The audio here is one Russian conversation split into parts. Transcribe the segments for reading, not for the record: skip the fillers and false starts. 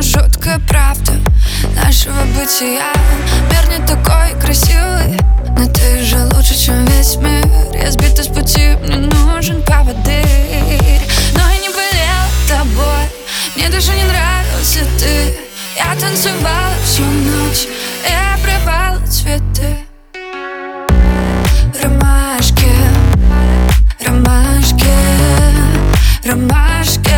но жуткая правда нашего бытия. Мир не такой красивый, но ты же лучше, чем весь мир. Я сбита с пути, мне нужен поводырь. Но я не болела тобой, мне даже не нравился ты. Я танцевала всю ночь, я обрывала цветы. Ромашки, ромашки, ромашки,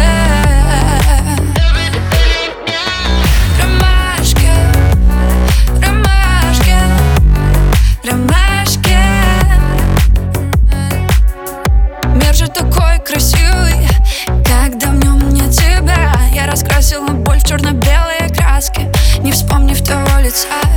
ромашки, ромашки, ромашки. Мир же такой красивый, когда в нем нет тебя. Я раскрасила боль в черно-белые краски, не вспомнив того лица.